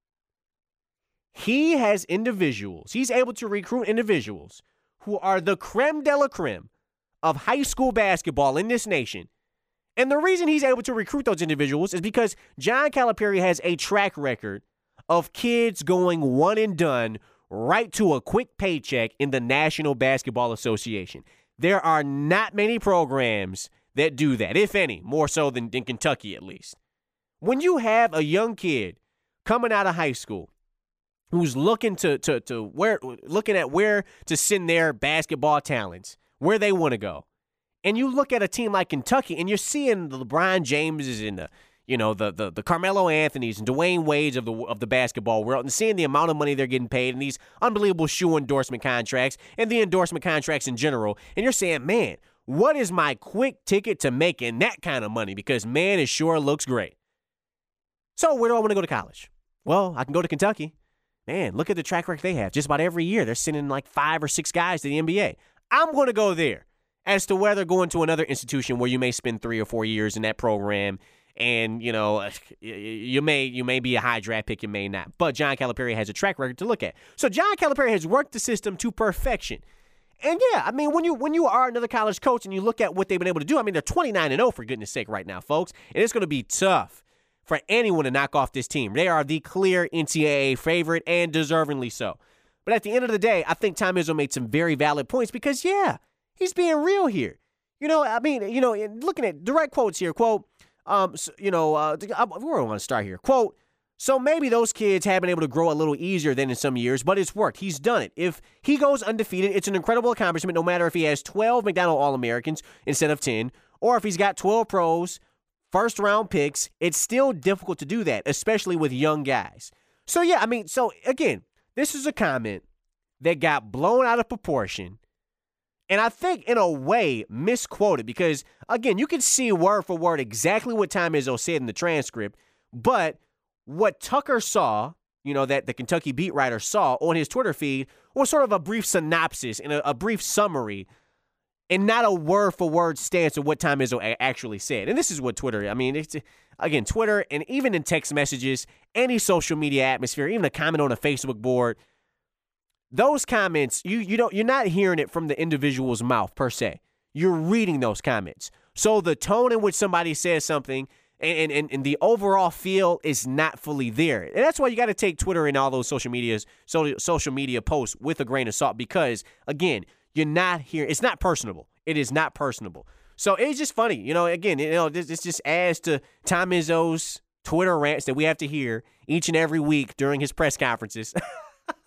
He has individuals. He's able to recruit individuals who are the creme de la creme of high school basketball in this nation. And the reason he's able to recruit those individuals is because John Calipari has a track record of kids going one and done right to a quick paycheck in the National Basketball Association. There are not many programs that do that, if any, more so than Kentucky at least. When you have a young kid coming out of high school who's looking looking at where to send their basketball talents, where they want to go, and you look at a team like Kentucky, and you're seeing the LeBron Jameses and the Carmelo Anthonys and Dwayne Wades of the basketball world, and seeing the amount of money they're getting paid and these unbelievable shoe endorsement contracts and the endorsement contracts in general, and you're saying, man, what is my quick ticket to making that kind of money? Because, man, it sure looks great. So where do I want to go to college? Well, I can go to Kentucky. Man, look at the track record they have. Just about every year, they're sending like 5 or 6 guys to the NBA. I'm going to go there. As to whether going to another institution where you may spend 3 or 4 years in that program, and you may be a high draft pick, you may not. But John Calipari has a track record to look at. So John Calipari has worked the system to perfection. And yeah, I mean, when you are another college coach and you look at what they've been able to do, I mean, they're 29-0 for goodness sake right now, folks, and it's going to be tough for anyone to knock off this team. They are the clear NCAA favorite, and deservingly so. But at the end of the day, I think Tom Izzo made some very valid points because, yeah, he's being real here. Looking at direct quotes here, quote, where do I want to start here? Quote, so maybe those kids have been able to grow a little easier than in some years, but it's worked. He's done it. If he goes undefeated, it's an incredible accomplishment, no matter if he has 12 McDonald All-Americans instead of 10, or if he's got 12 pros, first-round picks. It's still difficult to do that, especially with young guys. So, yeah, I mean, so, again, this is a comment that got blown out of proportion, and I think, in a way, misquoted because, again, you can see word for word exactly what Tom Izzo said in the transcript, but what Tucker saw, that the Kentucky beat writer saw on his Twitter feed was sort of a brief synopsis and a brief summary and not a word for word stance of what Tom Izzo actually said. And this is what Twitter, I mean, it's, again, Twitter and even in text messages, any social media atmosphere, even a comment on a Facebook board, those comments, you're not hearing it from the individual's mouth per se. You're reading those comments. So the tone in which somebody says something and the overall feel is not fully there. And that's why you got to take Twitter and all those social media posts with a grain of salt because, again, you're not hearing, it's not personable. It is not personable. So it's just funny. This just adds to Tom Izzo's Twitter rants that we have to hear each and every week during his press conferences.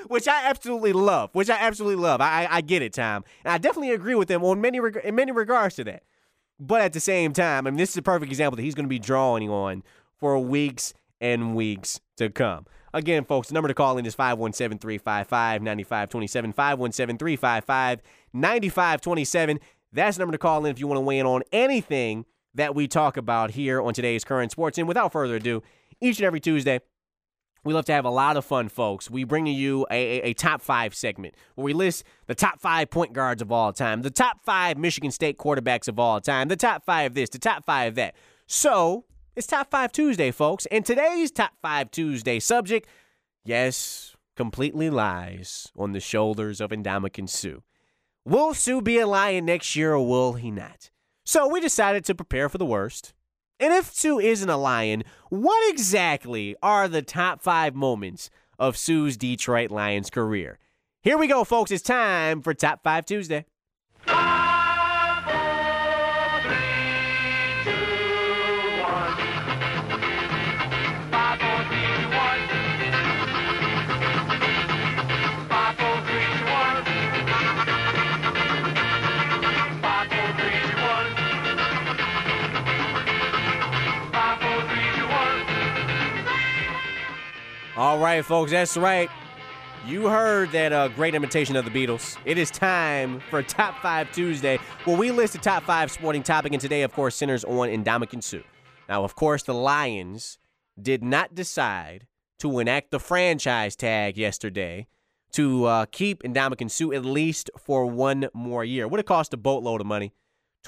which I absolutely love. I get it, Tom. And I definitely agree with him in many regards to that. But at the same time, I mean, this is a perfect example that he's going to be drawing on for weeks and weeks to come. Again, folks, the number to call in is 517-355-9527, 517-355-9527. That's the number to call in if you want to weigh in on anything that we talk about here on today's Current Sports. And without further ado, each and every Tuesday, we love to have a lot of fun, folks. We bring you a top 5 segment where we list the top 5 point guards of all time, the top 5 Michigan State quarterbacks of all time, the top 5 this, the top 5 that. So it's Top 5 Tuesday, folks. And today's Top 5 Tuesday subject, yes, completely lies on the shoulders of Ndamukong Suh. Will Suh be a Lion next year or will he not? So we decided to prepare for the worst. And if Suh isn't a Lion, what exactly are the top 5 moments of Suh's Detroit Lions career? Here we go, folks. It's time for Top 5 Tuesday. 5, 4, 3, 2, 1. 5, 4, 3, 2, 1. 5, 4, 3, 2, 1. 5, 4, 3, 2, 1. 5, 4, 3, 2, 1. All right, folks, that's right. You heard that great imitation of the Beatles. It is time for Top 5 Tuesday, where we list the top 5 sporting topic, and today, of course, centers on Ndamukong Suh. Now, of course, the Lions did not decide to enact the franchise tag yesterday to keep Ndamukong Suh at least for one more year. Would have cost a boatload of money,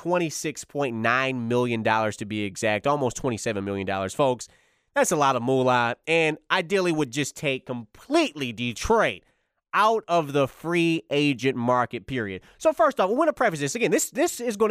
$26.9 million to be exact, almost $27 million, folks. That's a lot of moolah, and ideally would just take completely Detroit out of the free agent market, period. So first off, I want to preface this. Again, this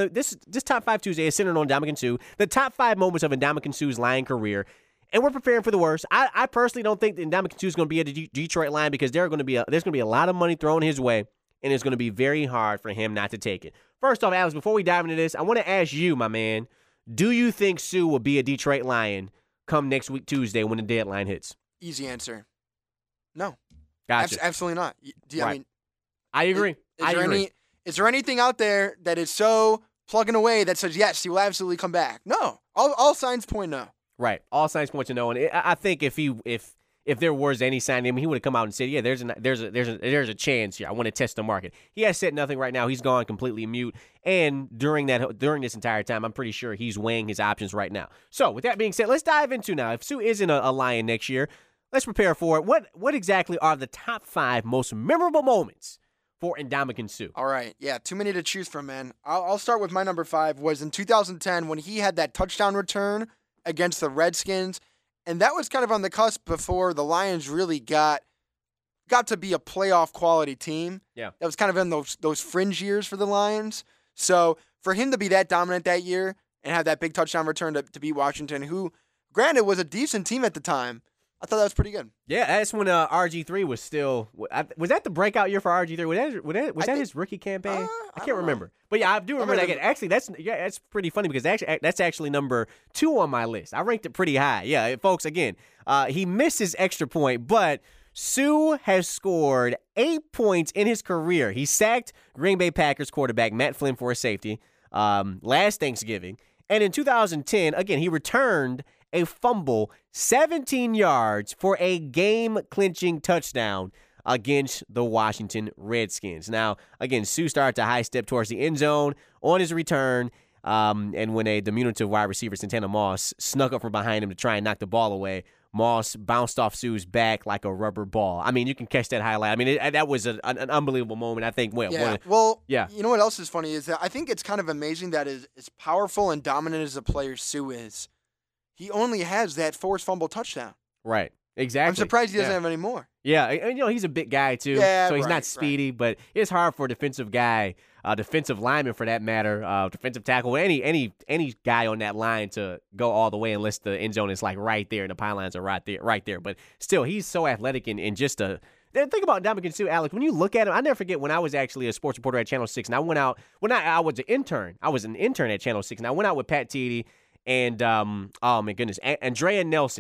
Top 5 Tuesday is centered on Ndamukong Suh, the top 5 moments of Ndamukong Suh's Lion career, and we're preparing for the worst. I personally don't think that Ndamukong Suh is going to be a Detroit Lion because there's going to be a lot of money thrown his way, and it's going to be very hard for him not to take it. First off, Alex, before we dive into this, I want to ask you, my man, do you think Suh will be a Detroit Lion come next week Tuesday when the deadline hits? Easy answer. No. Gotcha. Absolutely not. Right. I mean, I agree. Is there anything out there that is so plugging away that says, yes, he will absolutely come back? No. All signs point no. Right. All signs point to no. And I think if there was any sign, I mean, he would have come out and said, yeah, there's a chance here. I want to test the market. He has said nothing right now. He's gone completely mute. And during this entire time, I'm pretty sure he's weighing his options right now. So with that being said, let's dive into now. If Suh isn't a Lion next year, let's prepare for it. What exactly are the top 5 most memorable moments for Ndamukong Suh? All right. Yeah, too many to choose from, man. I'll start with my number 5 was in 2010 when he had that touchdown return against the Redskins. And that was kind of on the cusp before the Lions really got to be a playoff quality team. Yeah. That was kind of in those fringe years for the Lions. So for him to be that dominant that year and have that big touchdown return to beat Washington, who, granted, was a decent team at the time, I thought that was pretty good. Yeah, that's when RG3 was still. Was that the breakout year for RG3? Was that his rookie campaign? I can't remember. But yeah, I do remember that. Actually, that's pretty funny because that's actually number 2 on my list. I ranked it pretty high. Yeah, folks. Again, he missed his extra point, but Suh has scored 8 points in his career. He sacked Green Bay Packers quarterback Matt Flynn for a safety last Thanksgiving, and in 2010, again, he returned a fumble 17 yards for a game-clinching touchdown against the Washington Redskins. Now, again, Suh started to high step towards the end zone on his return, and when a diminutive wide receiver, Santana Moss, snuck up from behind him to try and knock the ball away, Moss bounced off Suh's back like a rubber ball. I mean, you can catch that highlight. I mean, that was an unbelievable moment, I think. You know what else is funny is that I think it's kind of amazing that as powerful and dominant as a player Suh is, he only has that forced fumble touchdown. Right. Exactly. I'm surprised he doesn't have any more. Yeah, and he's a big guy too, so he's not speedy, but it's hard for a defensive guy, defensive lineman for that matter, defensive tackle, any guy on that line to go all the way unless the end zone is like right there and the pylons are right there. But still, he's so athletic and just a. Think about Ndamukong Suh, Alex. When you look at him, I never forget when I was actually a sports reporter at Channel 6, and I went out. I was an intern. I was an intern at Channel 6, and I went out with Pat Teedy and oh my goodness, Andrea Nelson,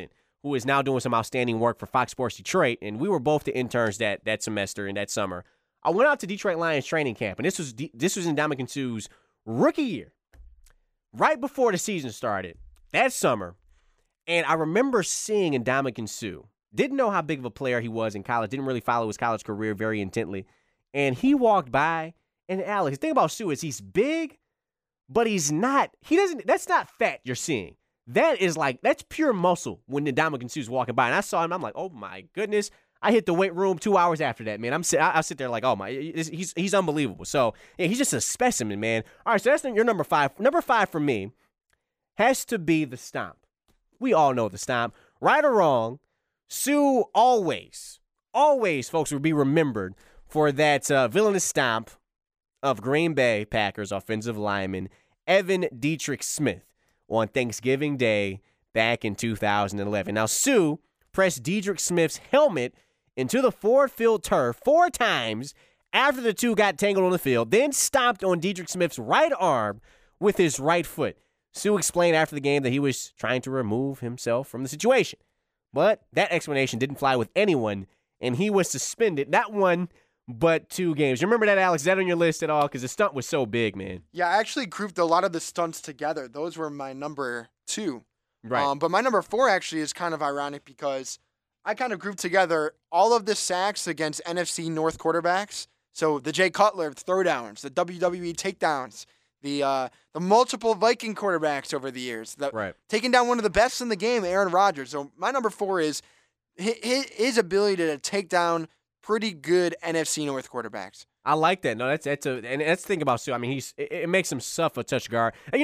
who is now doing some outstanding work for Fox Sports Detroit, and we were both the interns that semester and that summer. I went out to Detroit Lions training camp, and this was in Ndamukong Suh's rookie year, right before the season started, that summer. And I remember seeing Ndamukong Suh. Didn't know how big of a player he was in college. Didn't really follow his college career very intently. And he walked by. And Alex, the thing about Suh is he's big, but he's not. That's not fat you're seeing. That's pure muscle when Ndamukong Suh's walking by. And I saw him. I'm like, oh my goodness. I hit the weight room 2 hours after that, man. I sit there like, oh my, he's unbelievable. So yeah, he's just a specimen, man. All right, so that's your number 5. Number 5 for me has to be the stomp. We all know the stomp. Right or wrong, Suh always, folks, will be remembered for that villainous stomp of Green Bay Packers offensive lineman Evan Dietrich Smith on Thanksgiving Day back in 2011. Now, Suh pressed Dietrich Smith's helmet into the Ford Field turf 4 times after the two got tangled on the field, then stomped on Dietrich Smith's right arm with his right foot. Suh explained after the game that he was trying to remove himself from the situation. But that explanation didn't fly with anyone, and he was suspended not 1, but 2 games. You remember that, Alex? Is that on your list at all? Because the stunt was so big, man. Yeah, I actually grouped a lot of the stunts together. Those were my number 2. Right. But my number 4 actually is kind of ironic because I kind of grouped together all of the sacks against NFC North quarterbacks. So the Jay Cutler throwdowns, the WWE takedowns, the multiple Viking quarterbacks over the years, taking down one of the best in the game, Aaron Rodgers. So my number 4 is his ability to take down pretty good NFC North quarterbacks. I like that. No, that's the thing about Suh. I mean, it makes him suff a touch guard. And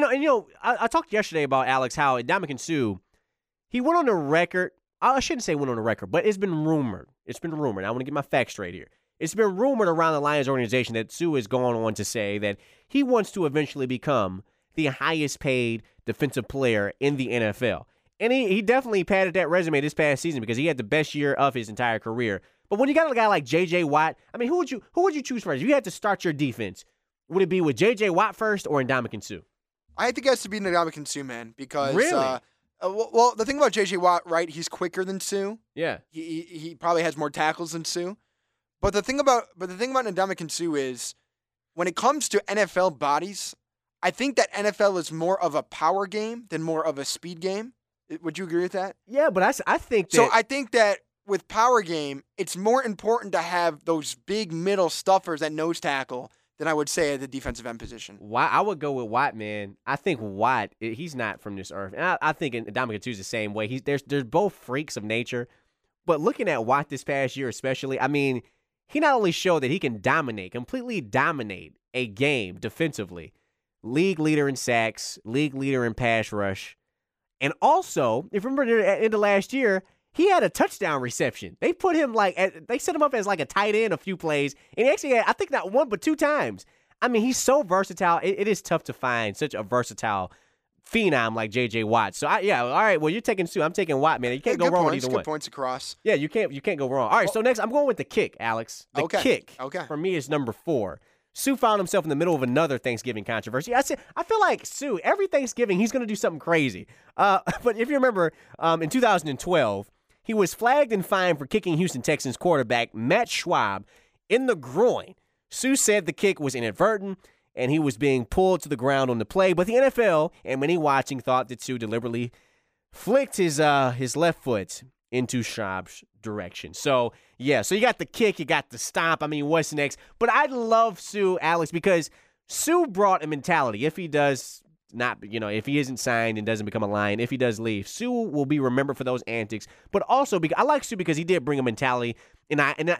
I talked yesterday about Alex how Ndamukong Suh, he went on the record. I shouldn't say went on the record, but it's been rumored. I want to get my facts straight here. It's been rumored around the Lions organization that Suh is going on to say that he wants to eventually become the highest paid defensive player in the NFL. And he definitely padded that resume this past season because he had the best year of his entire career. But when you got a guy like J.J. Watt, I mean, who would you choose first? If you had to start your defense, would it be with J.J. Watt first or Ndamukong Suh? I think it has to be Ndamukong Suh, man, because really? Well, the thing about J.J. Watt, right? He's quicker than Suh. Yeah. He probably has more tackles than Suh. But the thing about Ndamukong Suh is, when it comes to NFL bodies, I think that NFL is more of a power game than more of a speed game. Would you agree with that? Yeah, but I think that. So I think that with power game, it's more important to have those big middle stuffers at nose tackle than I would say at the defensive end position. I would go with Watt, man. I think Watt, he's not from this earth. And I think Ndamukong Suh is the same way. They're both freaks of nature. But looking at Watt this past year especially, I mean, he not only showed that he can completely dominate a game defensively, league leader in sacks, league leader in pass rush, and also, if you remember at the end of last year, he had a touchdown reception. They put him they set him up as like a tight end a few plays, and he actually had, I think, not 1 but 2 times. I mean, he's so versatile. It is tough to find such a versatile phenom like J.J. Watt. So, all right, well, you're taking Suh. I'm taking Watt, man. You can't go wrong with either one. Good points across. Yeah, you can't go wrong. All right, so next, I'm going with the kick, Alex. The kick, for me, is number 4. Suh found himself in the middle of another Thanksgiving controversy. I feel like Suh, every Thanksgiving, he's going to do something crazy. But if you remember, in 2012, he was flagged and fined for kicking Houston Texans quarterback Matt Schwab in the groin. Suh said the kick was inadvertent, and he was being pulled to the ground on the play. But the NFL and many watching thought that Suh deliberately flicked his left foot into Schwab's direction. So, yeah, so you got the kick, you got the stomp. I mean, what's next? But I love Suh, Alex, because Suh brought a mentality. If he does not, if he isn't signed and doesn't become a Lion, if he does leave, Suh will be remembered for those antics. But also, I like Suh because he did bring a mentality and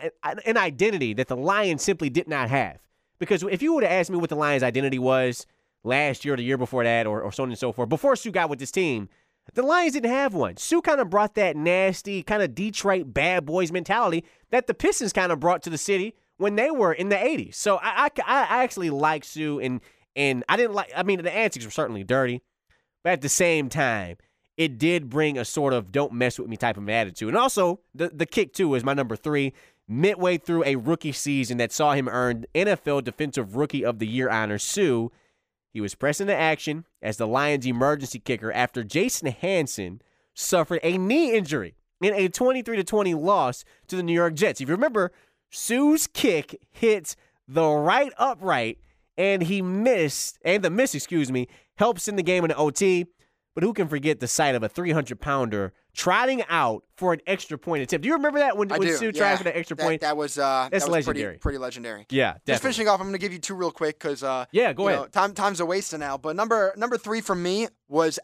an identity that the Lions simply did not have. Because if you would have asked me what the Lions' identity was last year or the year before that or so on and so forth, before Suh got with this team, the Lions didn't have one. Suh kind of brought that nasty, kind of Detroit bad boys mentality that the Pistons kind of brought to the city when they were in the 80s. So I actually like Suh, and I didn't like, I mean, the antics were certainly dirty, but at the same time, it did bring a sort of don't mess with me type of attitude. And also, the kick, too, is my number 3. Midway through a rookie season that saw him earn NFL Defensive Rookie of the Year honor, Suh, he was pressed into action as the Lions' emergency kicker after Jason Hanson suffered a knee injury in a 23-20 loss to the New York Jets. If you remember, Suh's kick hit the right upright, and he missed, and the miss, helps in the game in the OT. But who can forget the sight of a 300-pounder trotting out for an extra point attempt? Do you remember that when Suh tried for that extra point? That was legendary. Pretty legendary. Yeah, definitely. Just finishing off, I'm going to give you two real quick because go ahead. Time's a wasting now. But number 3 for me was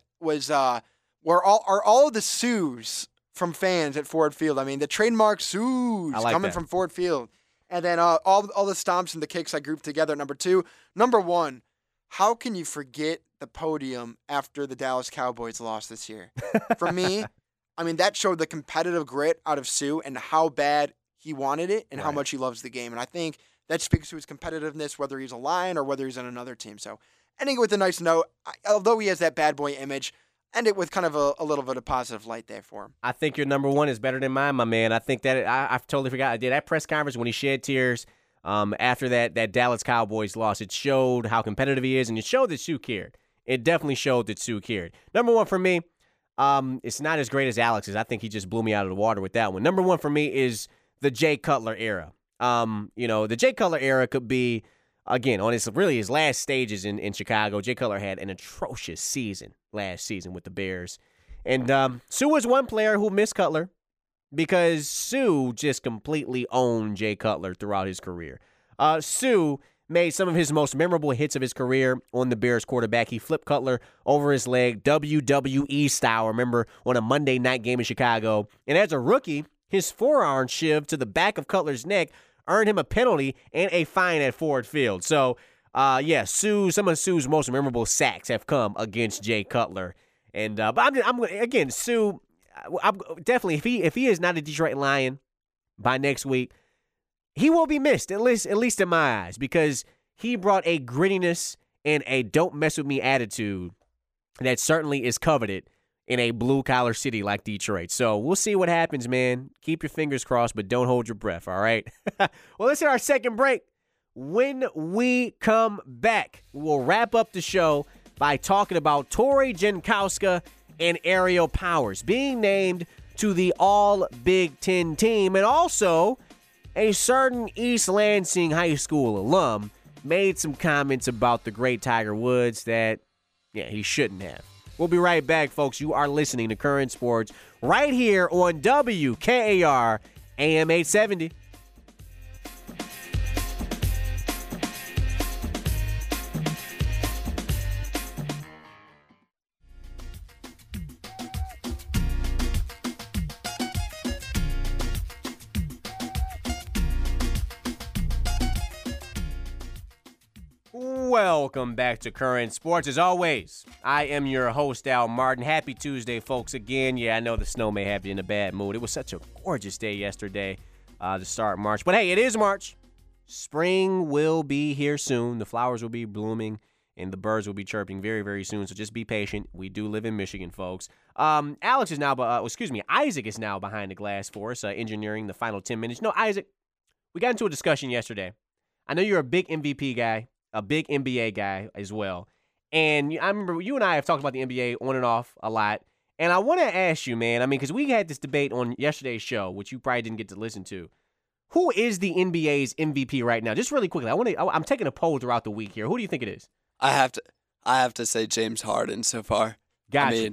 were all of the Suhs from fans at Ford Field. I mean, the trademark Suhs coming from Ford Field, and then all the stomps and the kicks I grouped together. Number 2, number 1. How can you forget the podium after the Dallas Cowboys lost this year? For me, I mean, that showed the competitive grit out of Suh and how bad he wanted it and how much he loves the game. And I think that speaks to his competitiveness, whether he's a Lion or whether he's on another team. So ending it with a nice note, although he has that bad boy image, end it with kind of a little bit of positive light there for him. I think your number 1 is better than mine, my man. I think that I totally forgot. I did that press conference when he shed tears. After that Dallas Cowboys loss, it showed how competitive he is, and it showed that Suh cared. It definitely showed that Suh cared. Number 1 for me, it's not as great as Alex's. I think he just blew me out of the water with that one. Number 1 for me is the Jay Cutler era. The Jay Cutler era could be, again, on his last stages in Chicago. Jay Cutler had an atrocious season last season with the Bears. And Suh was one player who missed Cutler, because Suh just completely owned Jay Cutler throughout his career. Suh made some of his most memorable hits of his career on the Bears quarterback. He flipped Cutler over his leg, WWE style, remember, on a Monday night game in Chicago. And as a rookie, his forearm shiv to the back of Cutler's neck earned him a penalty and a fine at Ford Field. So, some of Suh's most memorable sacks have come against Jay Cutler. And but I'm again, Suh, I'm definitely, if he is not a Detroit Lion by next week, he will be missed, at least in my eyes, because he brought a grittiness and a don't mess with me attitude that certainly is coveted in a blue-collar city like Detroit. So we'll see what happens, man. Keep your fingers crossed, but don't hold your breath, all right? Well, let's hit our second break. When we come back, we'll wrap up the show by talking about Tori Jankowska and Aerial Powers being named to the All-Big Ten team, and also a certain East Lansing High School alum made some comments about the great Tiger Woods that, he shouldn't have. We'll be right back, folks. You are listening to Current Sports right here on WKAR AM 870. Welcome back to Current Sports. As always, I am your host, Al Martin. Happy Tuesday, folks, again. Yeah, I know the snow may have you in a bad mood. It was such a gorgeous day yesterday to start March. But, hey, it is March. Spring will be here soon. The flowers will be blooming, and the birds will be chirping very, very soon. So just be patient. We do live in Michigan, folks. Isaac is now behind the glass for us, engineering the final 10 minutes. No, Isaac, we got into a discussion yesterday. I know you're a big MVP guy, a big NBA guy as well. And I remember you and I have talked about the NBA on and off a lot. And I want to ask you, man, because we had this debate on yesterday's show, which you probably didn't get to listen to. Who is the NBA's MVP right now? Just really quickly, I'm taking a poll throughout the week here. Who do you think it is? I have to say James Harden so far. Gotcha.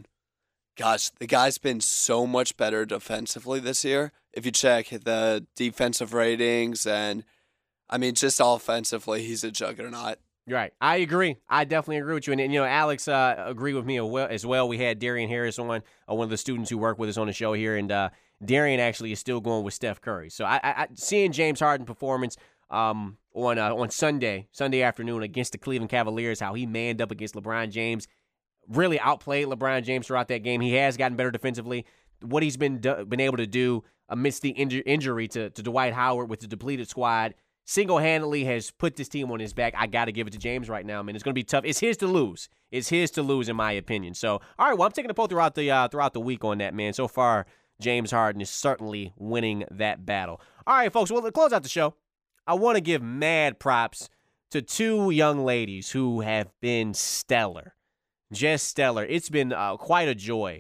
The guy's been so much better defensively this year. If you check the defensive ratings and just offensively, he's a juggernaut. Right. I agree. I definitely agree with you. And Alex agreed with me as well. We had Darian Harris on, one of the students who work with us on the show here, and Darian actually is still going with Steph Curry. So I seeing James Harden performance on Sunday afternoon against the Cleveland Cavaliers, how he manned up against LeBron James, really outplayed LeBron James throughout that game. He has gotten better defensively. What he's been able to do amidst the injury to Dwight Howard with the depleted squad, single-handedly has put this team on his back. I got to give it to James right now, man. It's going to be tough. It's his to lose. It's his to lose, in my opinion. So, all right, well, I'm taking a poll throughout the week on that, man. So far, James Harden is certainly winning that battle. All right, folks, well, to close out the show, I want to give mad props to two young ladies who have been stellar. Just stellar. It's been quite a joy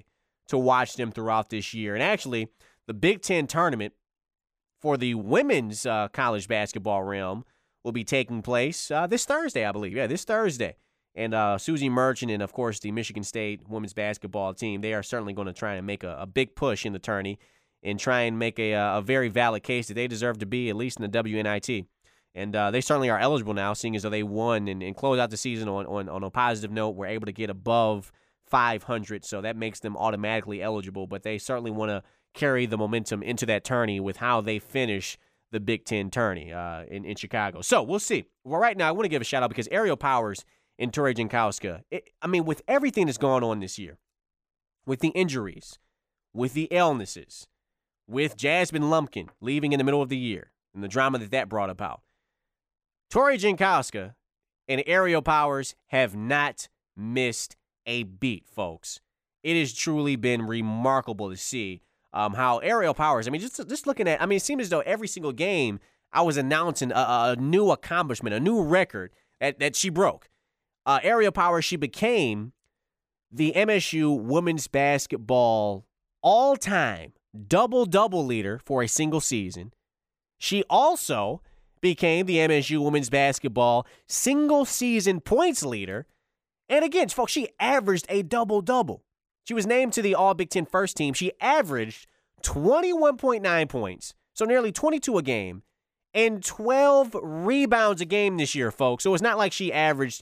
to watch them throughout this year. And actually, the Big Ten tournament for the women's college basketball realm will be taking place this Thursday, I believe. Yeah, this Thursday. And Susie Merchant and, of course, the Michigan State women's basketball team, they are certainly going to try and make a big push in the tourney and try and make a very valid case that they deserve to be at least in the WNIT. And they certainly are eligible now, seeing as though they won and closed out the season on a positive note. We're able to get above 500, so that makes them automatically eligible. But they certainly want to carry the momentum into that tourney with how they finish the Big Ten tourney in Chicago. So we'll see. Well, right now, I want to give a shout-out because Aerial Powers and Tori Jankowska, with everything that's gone on this year, with the injuries, with the illnesses, with Jasmine Lumpkin leaving in the middle of the year and the drama that brought about, Tori Jankowska and Aerial Powers have not missed a beat, folks. It has truly been remarkable to see how Aerial Powers, just looking at, it seems as though every single game I was announcing a new accomplishment, a new record that she broke. Aerial Powers, she became the MSU women's basketball all-time double-double leader for a single season. She also became the MSU women's basketball single-season points leader. And again, folks, she averaged a double-double. She was named to the All-Big Ten first team. She averaged 21.9 points, so nearly 22 a game, and 12 rebounds a game this year, folks. So it's not like she averaged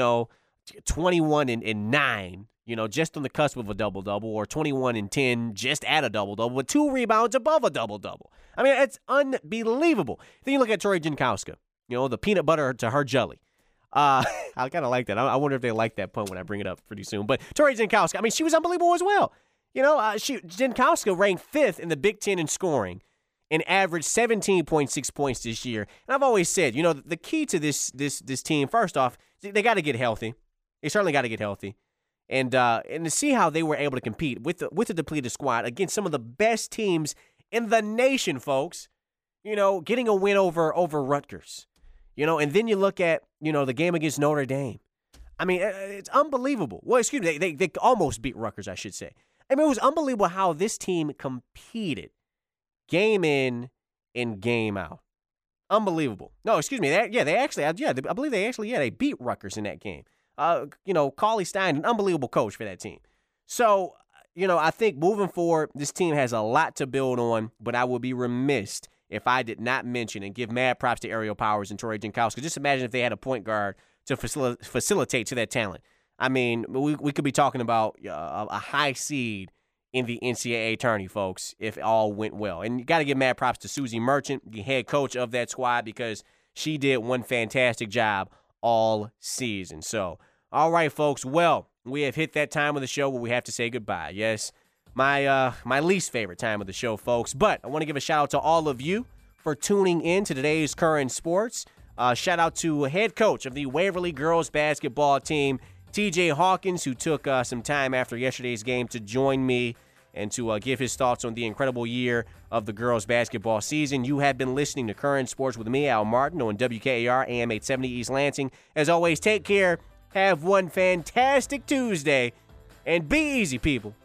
21 and 9, just on the cusp of a double-double, or 21 and 10 just at a double-double, with 2 rebounds above a double-double. It's unbelievable. Then you look at Tori Jankowska, the peanut butter to her jelly. I kind of like that. I wonder if they like that pun when I bring it up pretty soon. But Tori Jankowska, she was unbelievable as well. Jankowska ranked 5th in the Big Ten in scoring and averaged 17.6 points this year. And I've always said, the key to this team, first off, they got to get healthy. They certainly got to get healthy. And to see how they were able to compete with the depleted squad against some of the best teams in the nation, folks, getting a win over Rutgers. And then you look at, the game against Notre Dame. It's unbelievable. Well, excuse me, they almost beat Rutgers, I should say. It was unbelievable how this team competed game in and game out. Unbelievable. No, excuse me. I believe they beat Rutgers in that game. Cauley Stein, an unbelievable coach for that team. So, I think moving forward, this team has a lot to build on, but I would be remiss if I did not mention and give mad props to Aerial Powers and Tori Jankowska. Just imagine if they had a point guard to facilitate to that talent. We could be talking about a high seed in the NCAA tourney, folks, if it all went well. And you got to give mad props to Susie Merchant, the head coach of that squad, because she did one fantastic job all season. So, all right, folks. Well, we have hit that time of the show where we have to say goodbye. Yes, my least favorite time of the show, folks. But I want to give a shout out to all of you for tuning in to today's Current Sports. Shout out to head coach of the Waverly girls basketball team, TJ Hawkins, who took some time after yesterday's game to join me and to give his thoughts on the incredible year of the girls basketball season. You have been listening to Current Sports with me, Al Martin, on WKAR AM 870 East Lansing. As always, take care, have one fantastic Tuesday, and be easy, people.